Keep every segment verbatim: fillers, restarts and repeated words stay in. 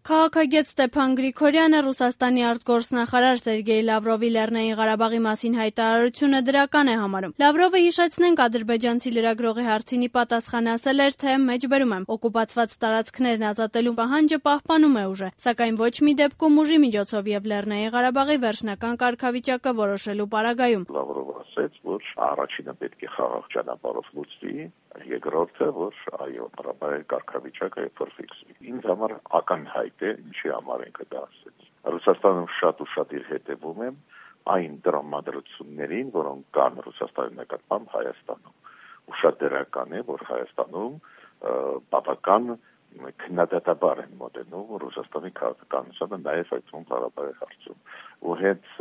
Քաղաքագետ Ստեփան Գրիգորյանը Ռուսաստանի արտգործնախարար Սերգեյ Լավրովի Լեռնային Ղարաբաղի մասին հայտարարությունը դրական է համարում։ Լավրովը, հիշեցնենք, ադրբեջանցի լրագրողի հարցին ի պատասխան ասել էր, թե մեջբերում եմ, օկուպացված տարածքներն ազատելու պահանջը պահպանում է ուժը, սակայն ոչ մի դեպքում ուժի միջոցով եւ Լեռնային Ղարաբաղի վերջնական կարգավիճակը որոշելու պարագայում։ Լավրովը ասաց, որ առաջինը պետք է խաղաղ ճանապարհով լուծվի, երկրորդը, որ այո, Ղարաբաղի կարգավիճակը փոխվի։ Ինձ համար ակնհայտ է, ինչի համար ինքը դա ասաց։ Ռուսաստանում շատ ու շատ իր հետևում եմ այն դրամատրություններին, որոնք կան Ռուսաստանի նկատմամբ Հայաստանում։ Ու շատ դրական է, որ Հայաստանում բավական քննադատաբար են մոտենում Ռուսաստանի քաղաքականությանը, նաև այդ Ղարաբաղի հարցում։ Ու հենց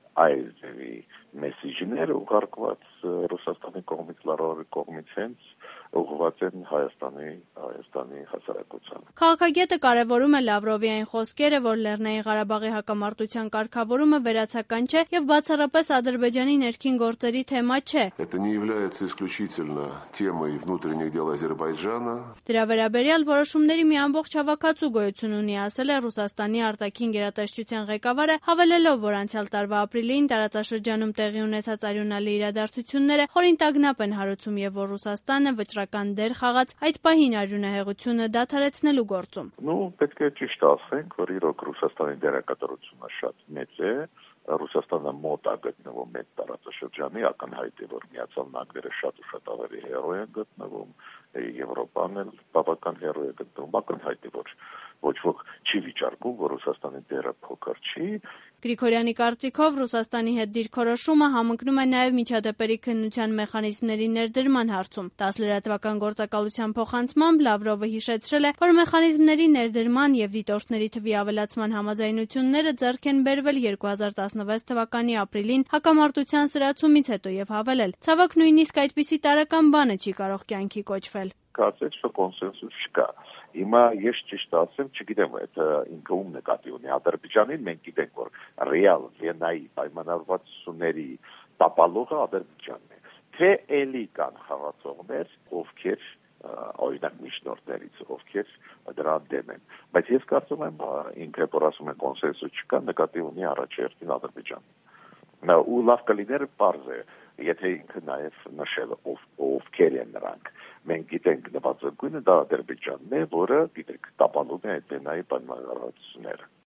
այս մեսիջները ուղարկված Ռուսաստանի կողմից, Լավրովի կողմից հենց ուղղված են Հայաստանի Հայաստանի հասարակությանը։ Քաղաքագետը կարևորում է Լավրովի այն խոսքերը, որ Լեռնային Ղարաբաղի հակամարտության կարգավորումը վերացական չէ եւ բացառապես Ադրբեջանի ներքին գործերի թեմա չէ։ Это не является исключительно темой внутренних дел Азербайджана. Դրա վերաբերյալ որոշումների մի ամբողջ հավաքածու գոյություն ունի, ասել է Ռուսաստանի արտաքին գերատեսչության ղեկավարը, հավելելով, որ անցյալ տարվա ապրիլին տարածաշրջանում տեղի ունեցած արյունալի իրադարձությունները խորին տագնապ են հարուցում եւ որ Ռուսաստանը վճռական դեր խաղաց այդ պահին արյունահեղությունը դադարեցնելու գործում։ Ну, պետք է ճիշտ ասենք, որ իրոք Ռուսաստանի դերակատարությունը շատ մեծ է, Ռուսաստանը մոտ է գտնվում այդ տարածաշրջանի, ակնհայտ է, որ Միացյալ Նահանգները շատ ու շատ ավելի հեռու են գտնվում, Եվրոպան էլ բավական հեռու է գտնվում, ակնհայտ է, որ ոչ ոք չի վիճարկում, որ Ռուսաստանի դերը փոքր չի։ Գրիգորյանի կարծիքով Ռուսաստանի հետ դիրքորոշումը համընկնում է նաև միջադեպերի քննության մեխանիզմների ներդրման հարցում։ տասնլրատվական գործակալության փոխանցմամբ Լավրովը հիշեցրել է, որ մեխանիզմների ներդրման եւ դիտորդների թվի ավելացման համաձայնությունները ձեռք են բերվել երկու հազար տասնվեց թվականի ապրիլին հակամարտության սրացումից հետո եւ հավելել. ցավոք նույնիսկ այդպիսի տարրական բանը չի կարող կյանքի կոչվել։ Կարծես որ կոնսենսուս չկա։ Հիմա ես ճիշտ ասեմ, չգիտեմ, այդ ինքը ում նկատի ունի Ադրբեջանին, մենք գիտենք, որ ռեալ Վիեննայի պայմանավորվածությունների տապալողը Ադրբեջանն է։ Թե էլի կան խաղացողներ, ովքեր օրինակ միջնորդներից, ովքեր դրան դեմ են։ Բայց ես կարծում եմ, ինքը որ ասում է կոնսենսուս չկա, նկատի ունի առաջերտին Ադրբեջանը։ Նա ու լավ կլիներ պարզ է, եթե ինքը նաև նշել ով ովքեր են նրանք։ Մենք գիտենք նվազագույնը դա Ադրբեջանն է, որը գիտեք տապալում է այդ Վիեննայի պայմանավորվածությունները։